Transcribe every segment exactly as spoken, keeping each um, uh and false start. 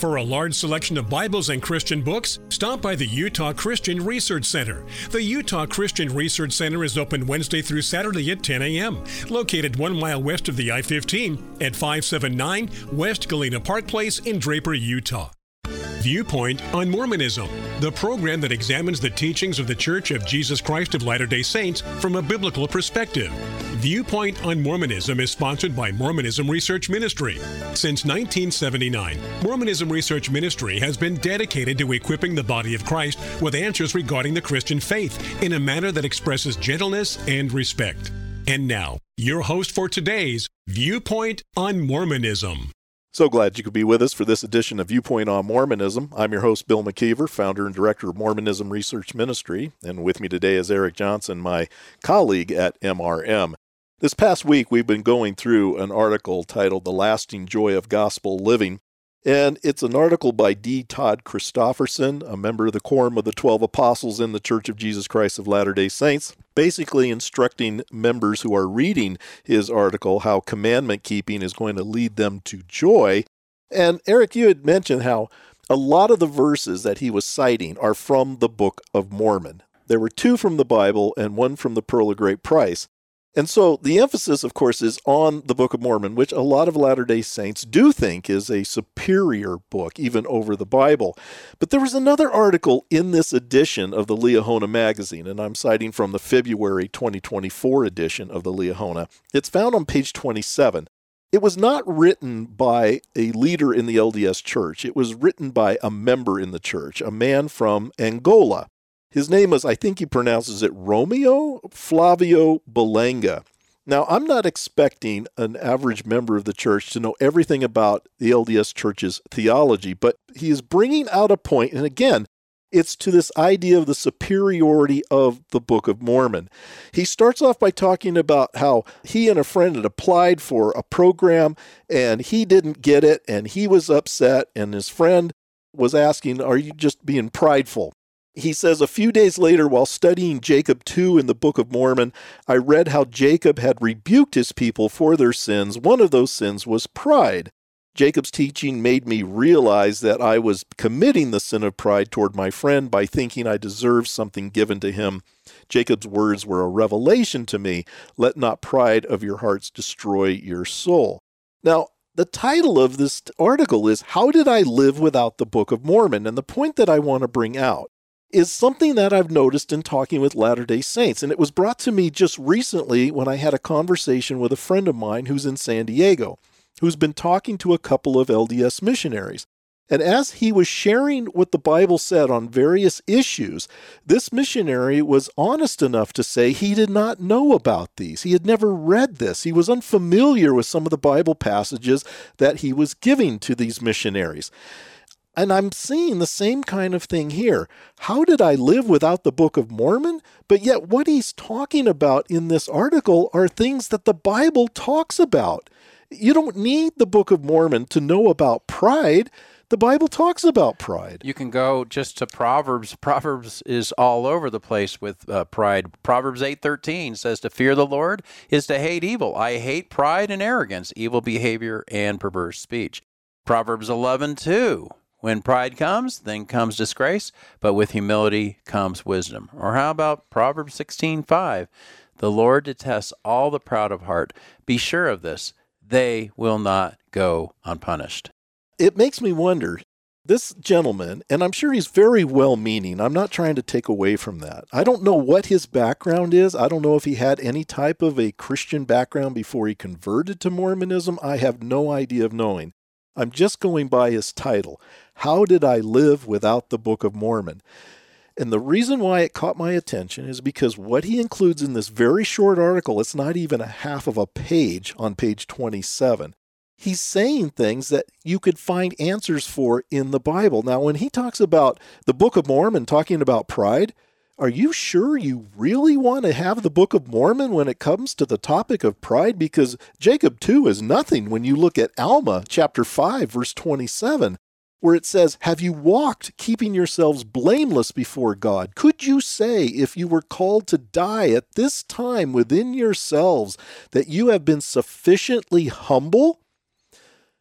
for a large selection of Bibles and Christian books? Stop by the Utah Christian Research Center. The Utah Christian Research Center is open Wednesday through Saturday at ten a.m., located one mile west of the I fifteen at five seventy-nine West Galena Park Place in Draper, Utah. Viewpoint on Mormonism, the program that examines the teachings of the Church of Jesus Christ of Latter-day Saints from a biblical perspective. Viewpoint on Mormonism is sponsored by Mormonism Research Ministry. Since nineteen seventy-nine, Mormonism Research Ministry has been dedicated to equipping the body of Christ with answers regarding the Christian faith in a manner that expresses gentleness and respect. And now, your host for today's Viewpoint on Mormonism. So glad you could be with us for this edition of Viewpoint on Mormonism. I'm your host, Bill McKeever, founder and director of Mormonism Research Ministry, and with me today is Eric Johnson, my colleague at M R M. This past week, we've been going through an article titled The Lasting Joy of Gospel Living, and it's an article by D. Todd Christofferson, a member of the Quorum of the Twelve Apostles in the Church of Jesus Christ of Latter-day Saints, basically instructing members who are reading his article how commandment keeping is going to lead them to joy. And Eric, you had mentioned how a lot of the verses that he was citing are from the Book of Mormon. There were two from the Bible and one from the Pearl of Great Price. And so the emphasis, of course, is on the Book of Mormon, which a lot of Latter-day Saints do think is a superior book, even over the Bible. But there was another article in this edition of the Liahona magazine, and I'm citing from the February twenty twenty-four edition of the Liahona. It's found on page twenty-seven. It was not written by a leader in the L D S Church. It was written by a member in the church, a man from Angola. His name is, I think he pronounces it Romeo Flavio Belanga. Now, I'm not expecting an average member of the church to know everything about the L D S Church's theology, but he is bringing out a point, and again, it's to this idea of the superiority of the Book of Mormon. He starts off by talking about how he and a friend had applied for a program, and he didn't get it, and he was upset, and his friend was asking, "Are you just being prideful?" He says, a few days later, while studying Jacob two in the Book of Mormon, I read how Jacob had rebuked his people for their sins. One of those sins was pride. Jacob's teaching made me realize that I was committing the sin of pride toward my friend by thinking I deserved something given to him. Jacob's words were a revelation to me. Let not pride of your hearts destroy your soul. Now, the title of this article is, How Did I Live Without the Book of Mormon? And the point that I want to bring out is something that I've noticed in talking with Latter-day Saints. And it was brought to me just recently when I had a conversation with a friend of mine who's in San Diego, who's been talking to a couple of L D S missionaries. And as he was sharing what the Bible said on various issues, this missionary was honest enough to say he did not know about these. He had never read this. He was unfamiliar with some of the Bible passages that he was giving to these missionaries. And I'm seeing the same kind of thing here. How did I live without the Book of Mormon? But yet what he's talking about in this article are things that the Bible talks about. You don't need the Book of Mormon to know about pride. The Bible talks about pride. You can go just to Proverbs. Proverbs is all over the place with uh, pride. Proverbs eight thirteen says to fear the Lord is to hate evil. I hate pride and arrogance, evil behavior, and perverse speech. Proverbs eleven two. When pride comes, then comes disgrace, but with humility comes wisdom. Or how about Proverbs sixteen five? The Lord detests all the proud of heart. Be sure of this, they will not go unpunished. It makes me wonder, this gentleman, and I'm sure he's very well-meaning. I'm not trying to take away from that. I don't know what his background is. I don't know if he had any type of a Christian background before he converted to Mormonism. I have no idea of knowing. I'm just going by his title. How did I live without the Book of Mormon? And the reason why it caught my attention is because what he includes in this very short article, it's not even a half of a page on page twenty-seven. He's saying things that you could find answers for in the Bible. Now, when he talks about the Book of Mormon, talking about pride, are you sure you really want to have the Book of Mormon when it comes to the topic of pride? Because Jacob two is nothing when you look at Alma chapter five, verse twenty-seven, where it says, have you walked keeping yourselves blameless before God? Could you say, if you were called to die at this time within yourselves, that you have been sufficiently humble?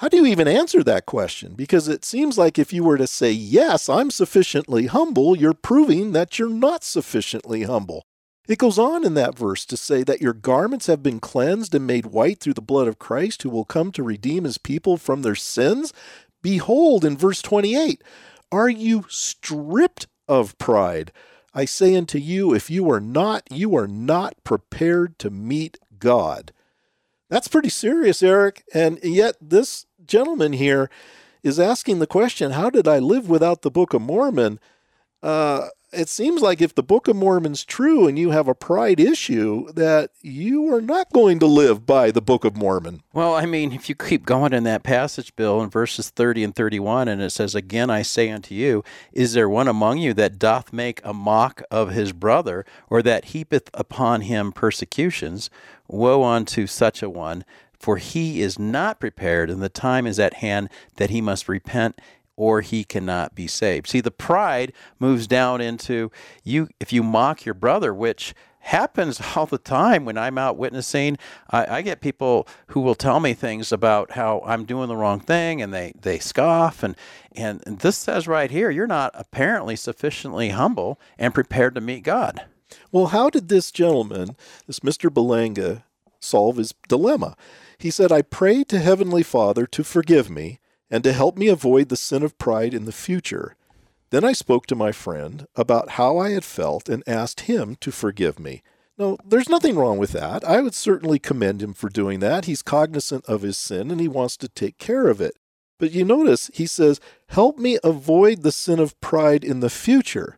How do you even answer that question? Because it seems like if you were to say, yes, I'm sufficiently humble, you're proving that you're not sufficiently humble. It goes on in that verse to say that your garments have been cleansed and made white through the blood of Christ, who will come to redeem his people from their sins. Behold, in verse twenty-eight, are you stripped of pride? I say unto you, if you are not, you are not prepared to meet God. That's pretty serious, Eric. And yet this gentleman here is asking the question, how did I live without the Book of Mormon? Uh, it seems like if the Book of Mormon's true and you have a pride issue, that you are not going to live by the Book of Mormon. Well, I mean, if you keep going in that passage, Bill, in verses thirty and thirty-one, and it says, again, I say unto you, is there one among you that doth make a mock of his brother, or that heapeth upon him persecutions? Woe unto such a one, for he is not prepared, and the time is at hand that he must repent, or he cannot be saved. See, the pride moves down into you. If you mock your brother, which happens all the time when I'm out witnessing, I, I get people who will tell me things about how I'm doing the wrong thing, and they, they scoff. And, and, and this says right here, you're not apparently sufficiently humble and prepared to meet God. Well, how did this gentleman, this Mister Belanga, solve his dilemma? He said, I pray to Heavenly Father to forgive me and to help me avoid the sin of pride in the future. Then I spoke to my friend about how I had felt and asked him to forgive me. Now, there's nothing wrong with that. I would certainly commend him for doing that. He's cognizant of his sin and he wants to take care of it. But you notice he says, help me avoid the sin of pride in the future.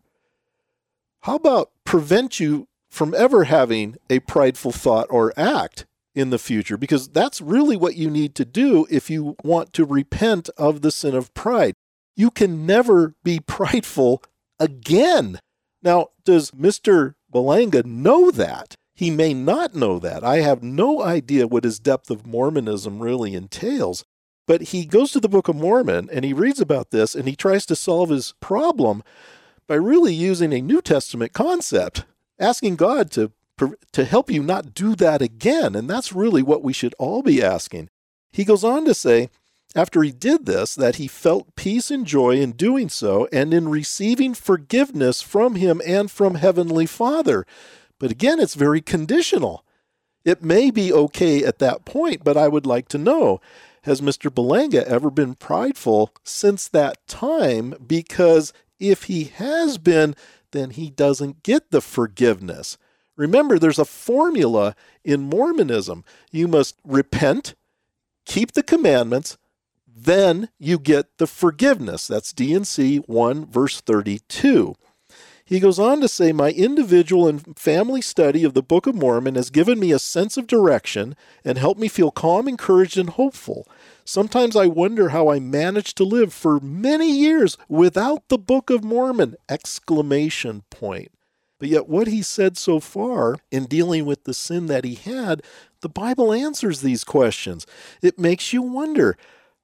How about prevent you from ever having a prideful thought or act in the future? Because that's really what you need to do if you want to repent of the sin of pride. You can never be prideful again. Now, does Mister Belanga know that? He may not know that. I have no idea what his depth of Mormonism really entails. But he goes to the Book of Mormon and he reads about this and he tries to solve his problem by really using a New Testament concept, asking God to, to help you not do that again. And that's really what we should all be asking. He goes on to say, after he did this, that he felt peace and joy in doing so and in receiving forgiveness from him and from Heavenly Father. But again, it's very conditional. It may be okay at that point, but I would like to know, has Mister Belanga ever been prideful since that time? Because if he has been, then he doesn't get the forgiveness. Remember, there's a formula in Mormonism. You must repent, keep the commandments, then you get the forgiveness. That's D and C one, verse thirty-two. He goes on to say, my individual and family study of the Book of Mormon has given me a sense of direction and helped me feel calm, encouraged, and hopeful. Sometimes I wonder how I managed to live for many years without the Book of Mormon! Exclamation point. But yet what he said so far in dealing with the sin that he had, the Bible answers these questions. It makes you wonder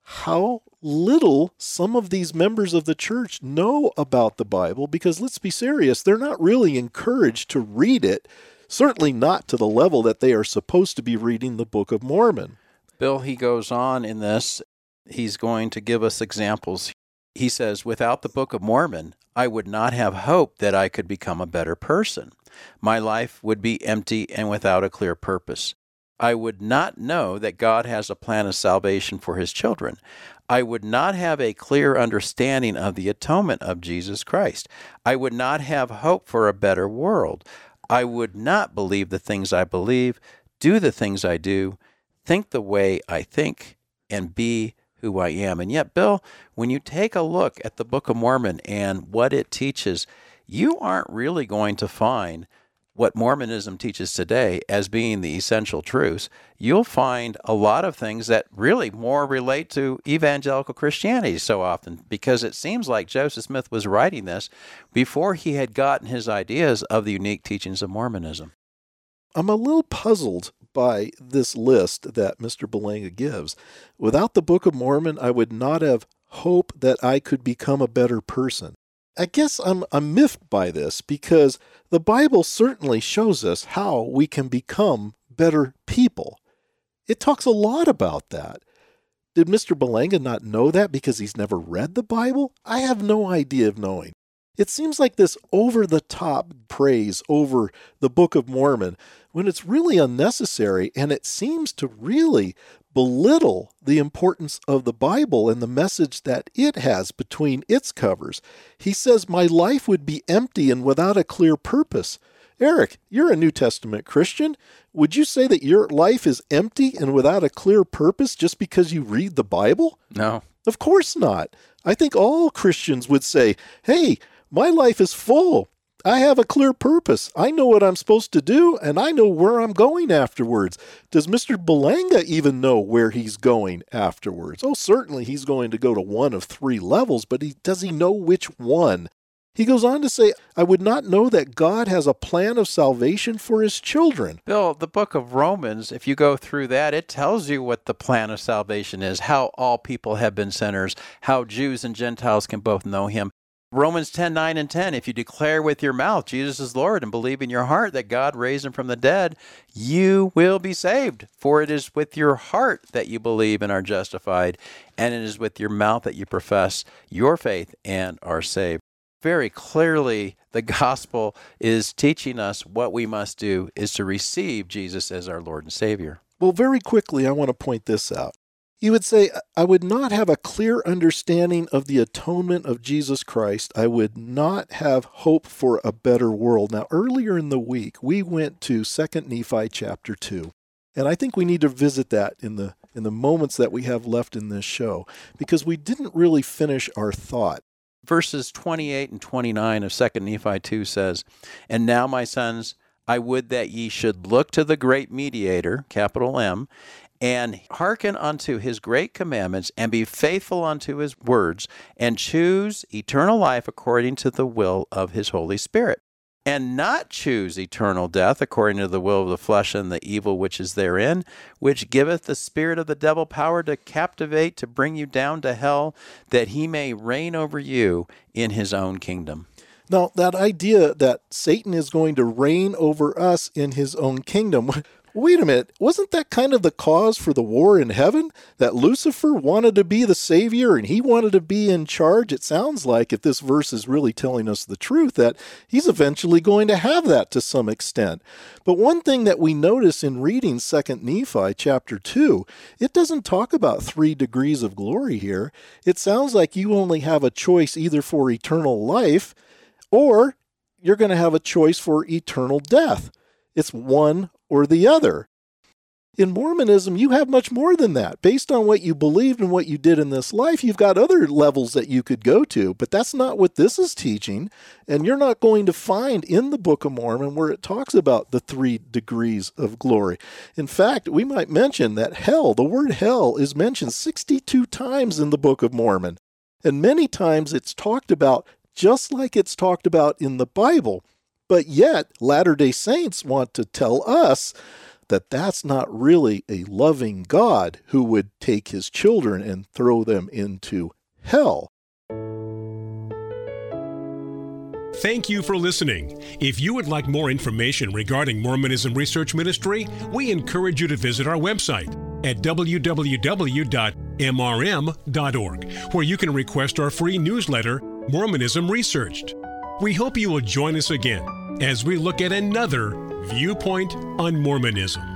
how little some of these members of the church know about the Bible, because let's be serious, they're not really encouraged to read it, certainly not to the level that they are supposed to be reading the Book of Mormon. Bill, he goes on in this, he's going to give us examples. He says, without the Book of Mormon, I would not have hope that I could become a better person. My life would be empty and without a clear purpose. I would not know that God has a plan of salvation for his children. I would not have a clear understanding of the atonement of Jesus Christ. I would not have hope for a better world. I would not believe the things I believe, do the things I do, think the way I think, and be who I am. And yet, Bill, when you take a look at the Book of Mormon and what it teaches, you aren't really going to find what Mormonism teaches today as being the essential truths. You'll find a lot of things that really more relate to evangelical Christianity so often, because it seems like Joseph Smith was writing this before he had gotten his ideas of the unique teachings of Mormonism. I'm a little puzzled by this list that Mister Belanga gives. Without the Book of Mormon, I would not have hope that I could become a better person. I guess I'm, I'm miffed by this because the Bible certainly shows us how we can become better people. It talks a lot about that. Did Mister Belanga not know that because he's never read the Bible? I have no idea of knowing. It seems like this over-the-top praise over the Book of Mormon when it's really unnecessary, and it seems to really belittle the importance of the Bible and the message that it has between its covers. He says, my life would be empty and without a clear purpose. Eric, you're a New Testament Christian. Would you say that your life is empty and without a clear purpose just because you read the Bible? No. Of course not. I think all Christians would say, hey, my life is full. I have a clear purpose. I know what I'm supposed to do, and I know where I'm going afterwards. Does Mister Belanga even know where he's going afterwards? Oh, certainly he's going to go to one of three levels, but he, does he know which one? He goes on to say, I would not know that God has a plan of salvation for his children. Bill, the book of Romans, if you go through that, it tells you what the plan of salvation is, how all people have been sinners, how Jews and Gentiles can both know him. Romans ten, nine and ten, if you declare with your mouth Jesus is Lord and believe in your heart that God raised him from the dead, you will be saved. For it is with your heart that you believe and are justified, and it is with your mouth that you profess your faith and are saved. Very clearly, the gospel is teaching us what we must do is to receive Jesus as our Lord and Savior. Well, very quickly, I want to point this out. You would say, I would not have a clear understanding of the atonement of Jesus Christ. I would not have hope for a better world. Now, earlier in the week, we went to Second Nephi chapter two, and I think we need to visit that in the in the moments that we have left in this show, because we didn't really finish our thought. Verses twenty-eight and twenty-nine of Second Nephi two says, And now, my sons, I would that ye should look to the great mediator, capital M, and hearken unto his great commandments, and be faithful unto his words, and choose eternal life according to the will of his Holy Spirit, and not choose eternal death according to the will of the flesh and the evil which is therein, which giveth the spirit of the devil power to captivate, to bring you down to hell, that he may reign over you in his own kingdom. Now, that idea that Satan is going to reign over us in his own kingdom, wait a minute, wasn't that kind of the cause for the war in heaven? That Lucifer wanted to be the savior and he wanted to be in charge? It sounds like, if this verse is really telling us the truth, that he's eventually going to have that to some extent. But one thing that we notice in reading Second Nephi chapter two, it doesn't talk about three degrees of glory here. It sounds like you only have a choice either for eternal life or you're going to have a choice for eternal death. It's one or the other. In Mormonism, you have much more than that. Based on what you believed and what you did in this life, you've got other levels that you could go to, but that's not what this is teaching, and you're not going to find in the Book of Mormon where it talks about the three degrees of glory. In fact, we might mention that hell, the word hell, is mentioned sixty-two times in the Book of Mormon, and many times it's talked about just like it's talked about in the Bible. But yet, Latter-day Saints want to tell us that that's not really a loving God who would take his children and throw them into hell. Thank you for listening. If you would like more information regarding Mormonism Research Ministry, we encourage you to visit our website at w w w dot m r m dot org, where you can request our free newsletter, Mormonism Researched. We hope you will join us again as we look at another viewpoint on Mormonism.